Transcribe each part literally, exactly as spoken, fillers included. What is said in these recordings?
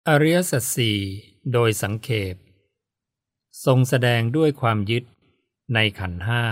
อริยสัจสี่โดยสังเขปทรงแสดงด้วยความยึดในขันธ์ห้า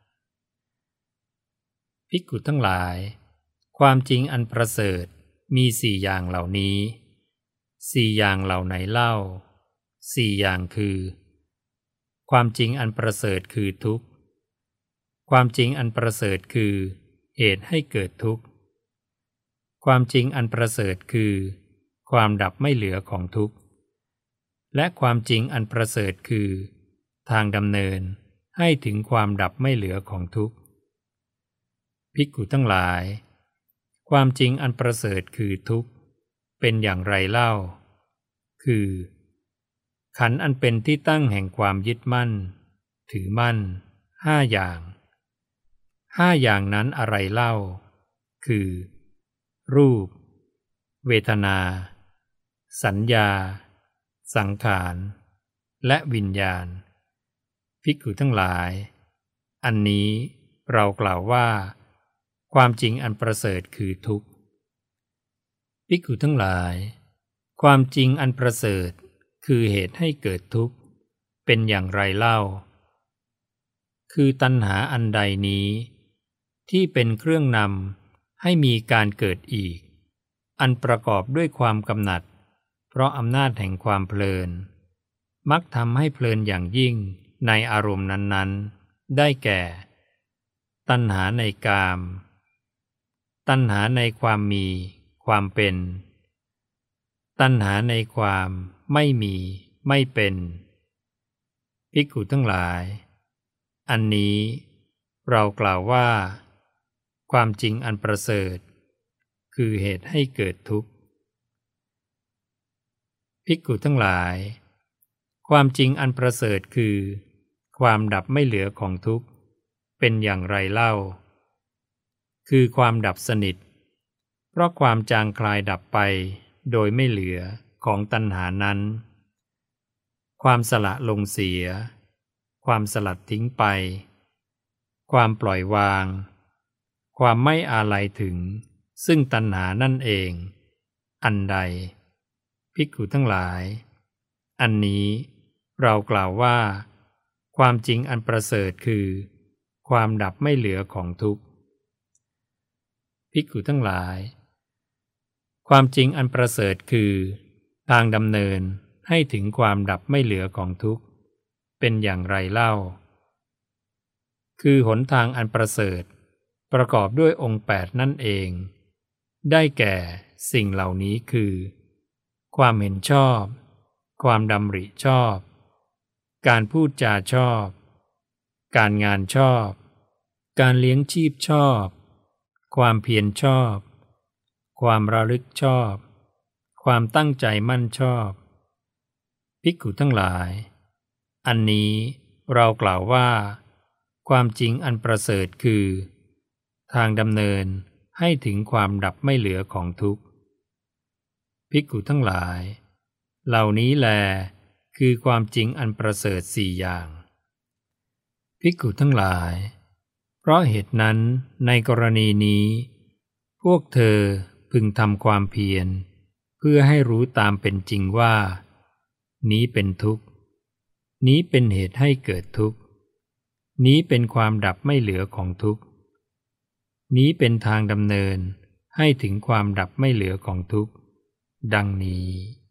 ภิกขุทั้งหลายความจริงอันประเสริฐมีสี่อย่างเหล่านี้สี่อย่างเหล่าไหนเล่าสี่อย่างคือความจริงอันประเสริฐคือทุกข์ความจริงอันประเสริฐคือเหตุให้เกิดทุกข์ความจริงอันประเสริฐคือความดับไม่เหลือของทุกข์และความจริงอันประเสริฐคือทางดำเนินให้ถึงความดับไม่เหลือของทุกข์ภิกขุทั้งหลายความจริงอันประเสริฐคือทุกข์เป็นอย่างไรเล่าคือขันธ์อันเป็นที่ตั้งแห่งความยึดมั่นถือมั่นห้าอย่างห้าอย่างนั้นอะไรเล่าคือรูปเวทนาสัญญาสังขารและวิญญาณภิกขุทั้งหลายอันนี้เรากล่าวว่าความจริงอันประเสริฐคือทุกข์ภิกขุทั้งหลายความจริงอันประเสริฐคือเหตุให้เกิดทุกข์เป็นอย่างไรเล่าคือตัณหาอันใดนี้ที่เป็นเครื่องนำให้มีการเกิดอีกอันประกอบด้วยความกำหนัดเพราะอำนาจแห่งความเพลินมักทำให้เพลินอย่างยิ่งในอารมณ์นั้นๆได้แก่ตัณหาในกามตัณหาในความมีความเป็นตัณหาในความไม่มีไม่เป็นภิกขุทั้งหลายอันนี้เรากล่าวว่าความจริงอันประเสริฐคือเหตุให้เกิดทุกข์ภิกขุทั้งหลายความจริงอันประเสริฐคือความดับไม่เหลือของทุกข์เป็นอย่างไรเล่าคือความดับสนิทเพราะความจางคลายดับไปโดยไม่เหลือของตัณหานั้นความสละลงเสียความสลัดทิ้งไปความปล่อยวางความไม่อาลัยถึงซึ่งตัณหานั่นเองอันใดภิกขุทั้งหลายอันนี้เรากล่าวว่าความจริงอันประเสริฐคือความดับไม่เหลือของทุกข์ภิกขุทั้งหลายความจริงอันประเสริฐคือทางดำเนินให้ถึงความดับไม่เหลือของทุกข์เป็นอย่างไรเล่าคือหนทางอันประเสริฐประกอบด้วยองค์แปดนั่นเองได้แก่สิ่งเหล่านี้คือความเห็นชอบความดำริชอบการพูดจาชอบการงานชอบการเลี้ยงชีพชอบความเพียรชอบความระลึกชอบความตั้งใจมั่นชอบภิกขุทั้งหลายอันนี้เรากล่าวว่าความจริงอันประเสริฐคือทางดำเนินให้ถึงความดับไม่เหลือของทุกข์ภิกขุทั้งหลายเหล่านี้แลคือความจริงอันประเสริฐสี่อย่างภิกขุทั้งหลายเพราะเหตุนั้นในกรณีนี้พวกเธอพึงทำความเพียรเพื่อให้รู้ตามเป็นจริงว่านี้เป็นทุกข์นี้เป็นเหตุให้เกิดทุกข์นี้เป็นความดับไม่เหลือของทุกข์นี้เป็นทางดำเนินให้ถึงความดับไม่เหลือของทุกข์ดังนี้